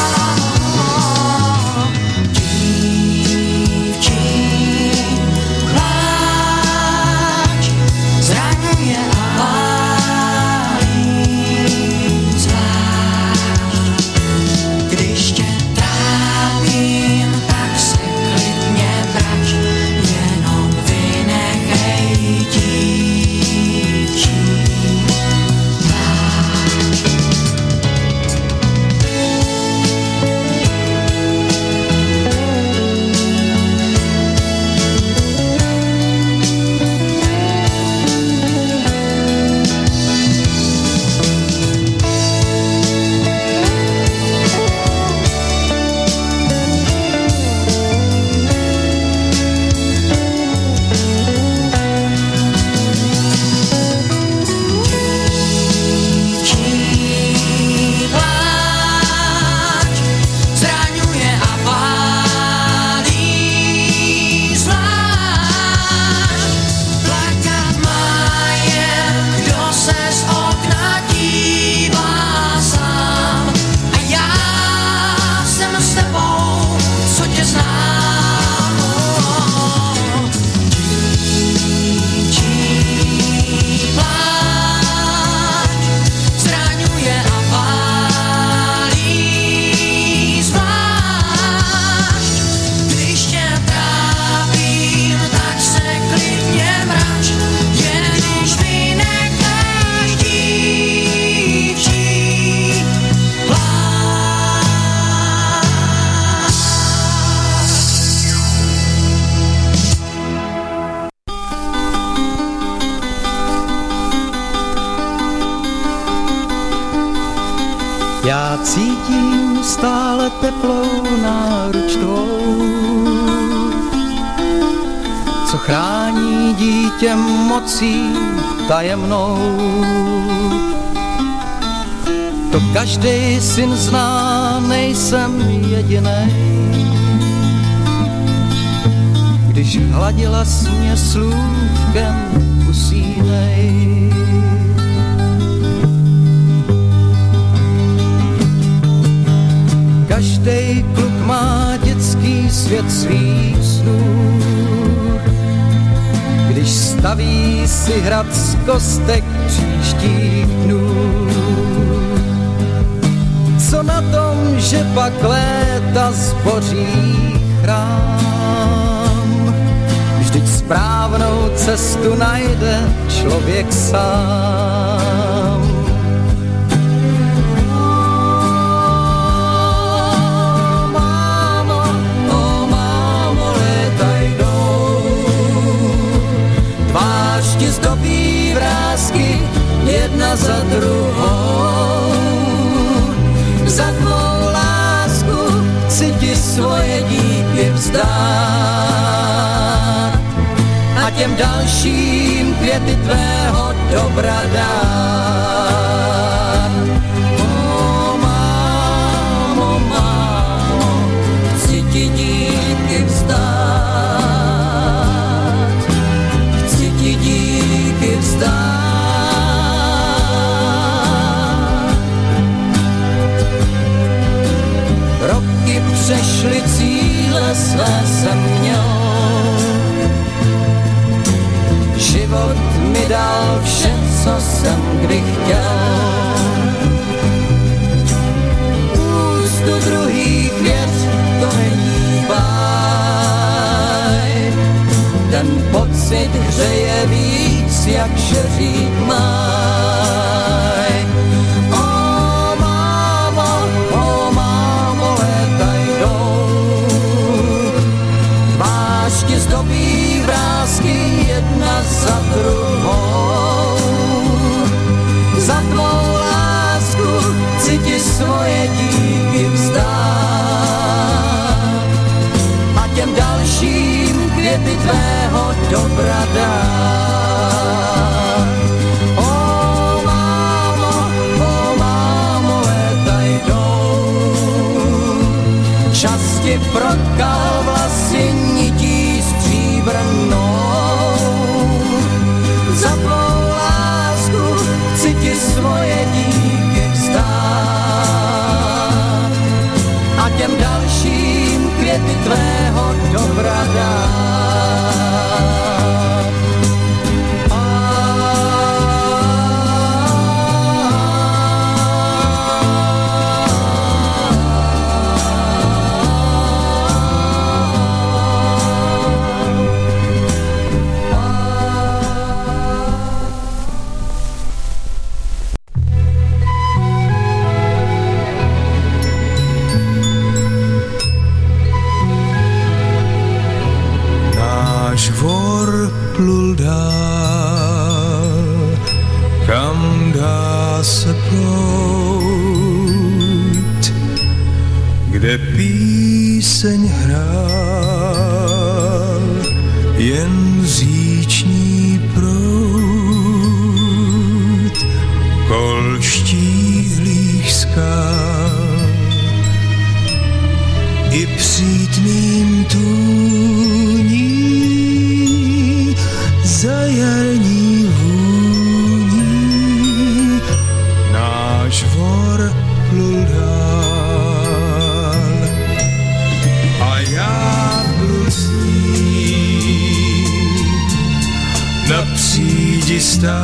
Já cítím stále teplou náruč tvou, co chrání dítě mocí tajemnou. To každý syn zná, nejsem jedinej. Když hladila jsi mě slůvkem usínej. Každej kluk má dětský svět svých snů. Když staví si hrad z kostek příštích dnů. Co na tom, že pak léta zboří chrám správnou cestu najde člověk sám. Ti zdobí vrásky jedna za druhou. Za tvou lásku chci ti svoje díky vzdát a těm dalším květy tvého dobra dát. O mámo, chci ti díky vzdát, chci ti díky vzdát. Roky přešly, cíle své jsem měl, život mi dal vše, co jsem kdy chtěl. Ústu druhých věc to není báj, ten pocit hřeje víc, jak žeřík máj. O mámo, léta jdou, tvář ti zdobí vrásky jedna za druhou. Za tvou lásku chci ti svoje díky vzdát a těm dalším květy tvého dobra dát. O mámo, léta jdou, čas ti protkal vlasy nití stříbrnou. Za tvou lásku chci ti svoje díky vzdát a těm dalším květy tvého dobra dát. Vor plul dál, kam dá se plout, kde píseň hrál jen říční proud kol štíhlých skal i přítmým tůní za jarní vůní náš vor plul dál a já plul s ním, na přídi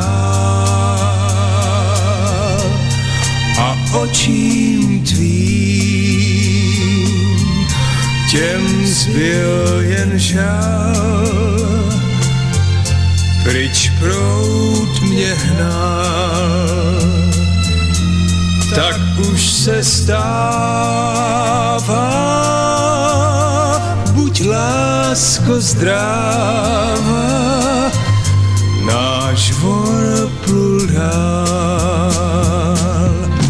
stál a očím tvým těm zbyl jen žál. Pryč proud mě hnal, tak už se stává, buď lásko zdráva, náš vor plul dál.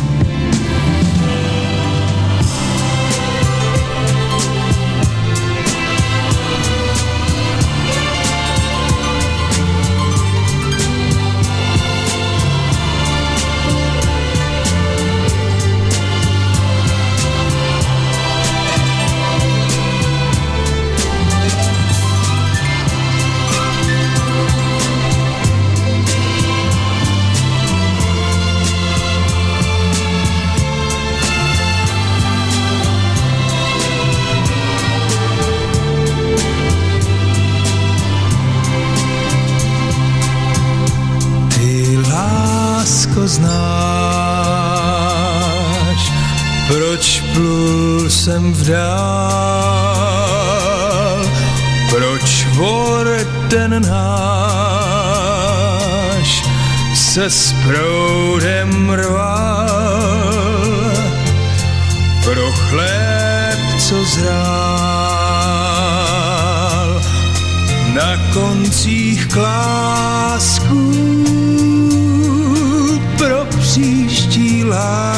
Znáš, proč plul jsem vdál, proč vor ten náš se s proudem rval, pro chléb, co zrál na koncích klásků, pro příští lásku